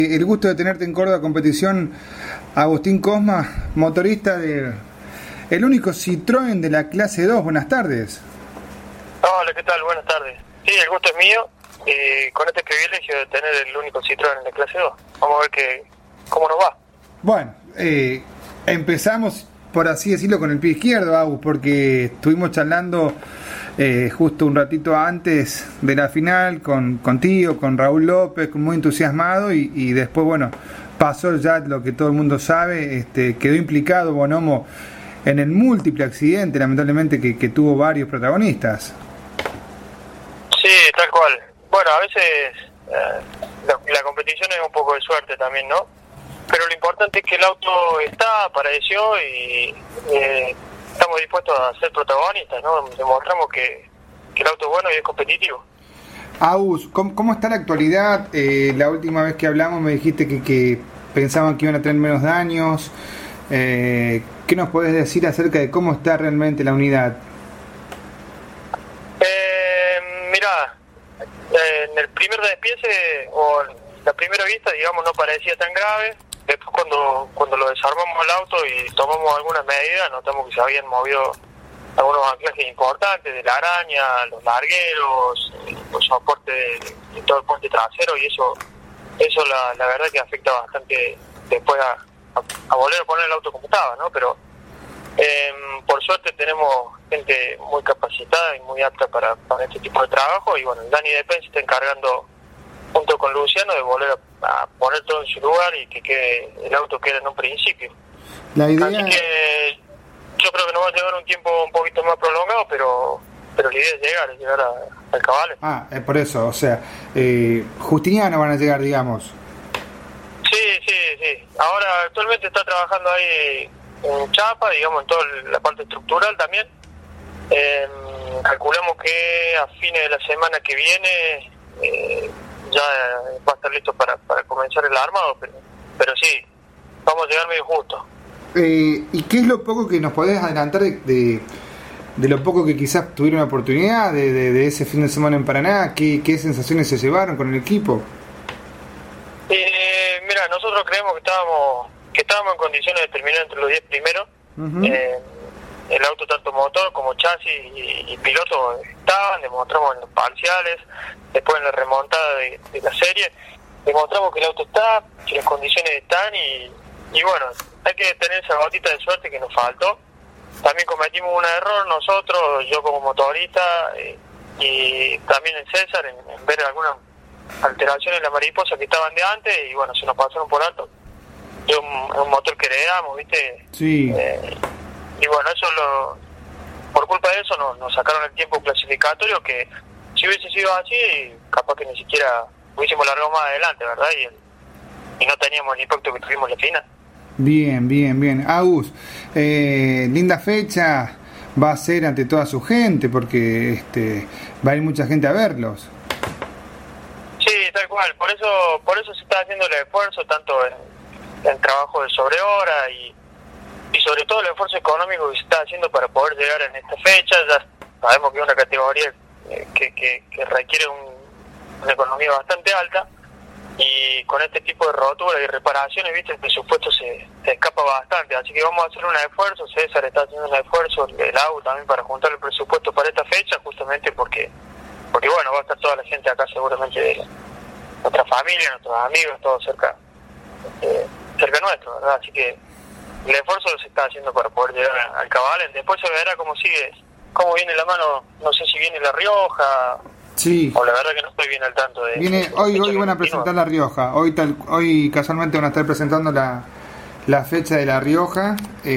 El gusto de tenerte en Córdoba Competición, Agustín Cosma, motorista de el único Citroën de la clase 2. Buenas tardes. Hola, ¿qué tal? Buenas tardes. Sí, el gusto es mío, con este privilegio de tener el único Citroën en la clase 2. Vamos a ver cómo nos va. Bueno, empezamos, por así decirlo, con el pie izquierdo, Agus, porque estuvimos charlando justo un ratito antes de la final contigo, con Raúl López, muy entusiasmado, y después, bueno, pasó ya lo que todo el mundo sabe. Quedó implicado Bonomo en el múltiple accidente, lamentablemente, que tuvo varios protagonistas. Sí, tal cual. Bueno, a veces la competición es un poco de suerte también, ¿no? Pero lo importante es que el auto apareció y estamos dispuestos a ser protagonistas, ¿no? Demostramos que el auto es bueno y es competitivo. Agus, ¿cómo está la actualidad? La última vez que hablamos me dijiste que pensaban que iban a tener menos daños. ¿Qué nos podés decir acerca de cómo está realmente la unidad? Mirá, en el primer despiece o la primera vista, digamos, no parecía tan grave. Después cuando lo desarmamos el auto y tomamos algunas medidas, notamos que se habían movido algunos anclajes importantes de la araña, los largueros, los soportes de todo el puente trasero, y eso la verdad que afecta bastante después a volver a poner el auto como estaba, ¿no? Pero por suerte tenemos gente muy capacitada y muy apta para este tipo de trabajo, y bueno, Dani Depen se está encargando junto con Luciano de volver a poner todo en su lugar y que el auto quede en un principio. La idea... Así que yo creo que nos va a llevar un tiempo un poquito más prolongado, pero la idea es llegar al cabal. Por eso, o sea, Justiniano van a llegar, digamos. Sí. Ahora actualmente está trabajando ahí en Chapa, digamos, en toda la parte estructural también. Calculamos que a fines de la semana que viene ya va a estar listo para comenzar el armado, pero sí, vamos a llegar medio justo. ¿Y qué es lo poco que nos podés adelantar de lo poco que quizás tuvieron la oportunidad de ese fin de semana en Paraná? ¿Qué sensaciones se llevaron con el equipo? Mira, nosotros creemos que estábamos en condiciones de terminar entre los 10 primeros. Uh-huh. El auto, tanto motor como chasis y piloto, demostramos en los parciales, después en la remontada de la serie, demostramos que el auto está, que las condiciones están, y bueno, hay que tener esa gotita de suerte que nos faltó. También cometimos un error nosotros, yo como motorista, y también en César, en ver algunas alteraciones en la mariposa que estaban de antes, y bueno, se nos pasaron por alto. Es un motor que heredamos, ¿viste? Sí. Y bueno, por culpa de eso nos sacaron el tiempo clasificatorio, que si hubiese sido así, capaz que ni siquiera hubiésemos largado más adelante, ¿verdad? Y no teníamos el impacto que tuvimos en la final. Bien. Agus, linda fecha va a ser ante toda su gente, porque va a ir mucha gente a verlos. Sí, tal cual, por eso se está haciendo el esfuerzo, tanto en trabajo de sobrehora y sobre todo el esfuerzo económico que se está haciendo para poder llegar en esta fecha. Ya sabemos que es una categoría que requiere una economía bastante alta, y con este tipo de roturas y reparaciones, viste, el presupuesto se escapa bastante, así que vamos a hacer un esfuerzo. César está haciendo un esfuerzo, el AU también, para juntar el presupuesto para esta fecha, justamente porque bueno, va a estar toda la gente acá seguramente de nuestra familia, nuestros amigos, todo cerca nuestro, ¿verdad? Así que el esfuerzo se está haciendo para poder llegar al cabal. Después se verá cómo viene la mano, no sé si viene La Rioja. Sí. O la verdad que no estoy bien al tanto de... Hoy van a presentar La Rioja. Hoy casualmente van a estar presentando la fecha de La Rioja.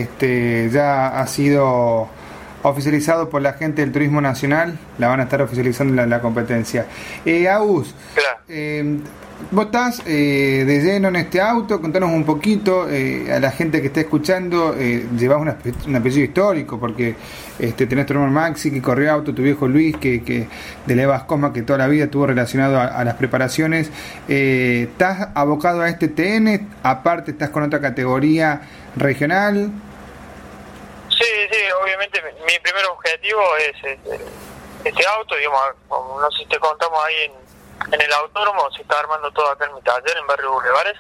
Ya ha sido oficializado por la gente del Turismo Nacional. La van a estar oficializando la competencia. Agus, claro. Vos estás de lleno en este auto. Contanos un poquito a la gente que está escuchando. Llevás un apellido histórico, porque tenés tu hermano Maxi, que corrió auto, tu viejo Luis, que de Levas Cosma, que toda la vida estuvo relacionado a las preparaciones. ¿Estás abocado a este TN? Aparte, ¿estás con otra categoría regional? Sí, obviamente mi primer objetivo es este auto, digamos, no sé si te contamos ahí en el autódromo se está armando todo acá en mi taller, en Barrio Bulevares.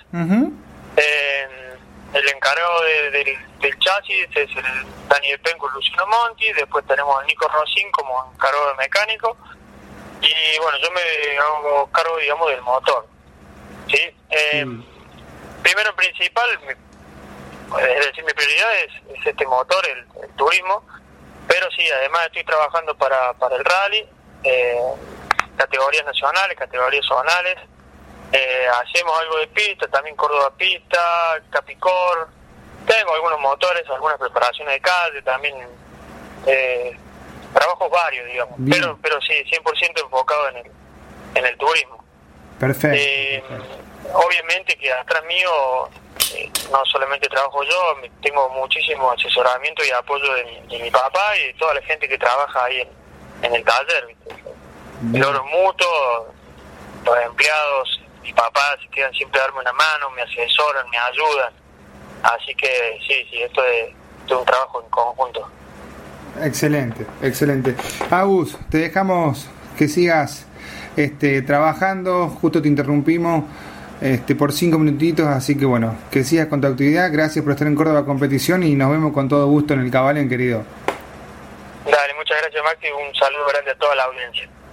El encargado del chasis es el Daniel Penco, Luciano Monti. Después tenemos a Nico Rosín como encargado de mecánico. Y bueno, yo me hago cargo, digamos, del motor. ¿Sí? Primero principal, es decir, mi prioridad es este motor, el turismo. Pero sí, además estoy trabajando para el rally, categorías nacionales, categorías zonales. Hacemos algo de pista, también Córdoba Pista, Capicor. Tengo algunos motores, algunas preparaciones de calle, también trabajos varios, digamos. Pero sí, 100% enfocado en el turismo. Perfecto. Obviamente que atrás mío no solamente trabajo yo, tengo muchísimo asesoramiento y apoyo de mi papá y de toda la gente que trabaja ahí en el taller, ¿viste? El oro mutuo, los empleados, mi papá se quedan siempre a darme una mano, me asesoran, me ayudan. Así que sí, esto es un trabajo en conjunto. Excelente. Agus, te dejamos que sigas trabajando, justo te interrumpimos por 5 minutitos, así que bueno, que sigas con tu actividad. Gracias por estar en Córdoba Competición y nos vemos con todo gusto en el Cabalén, querido. Dale, muchas gracias, Maxi, un saludo grande a toda la audiencia.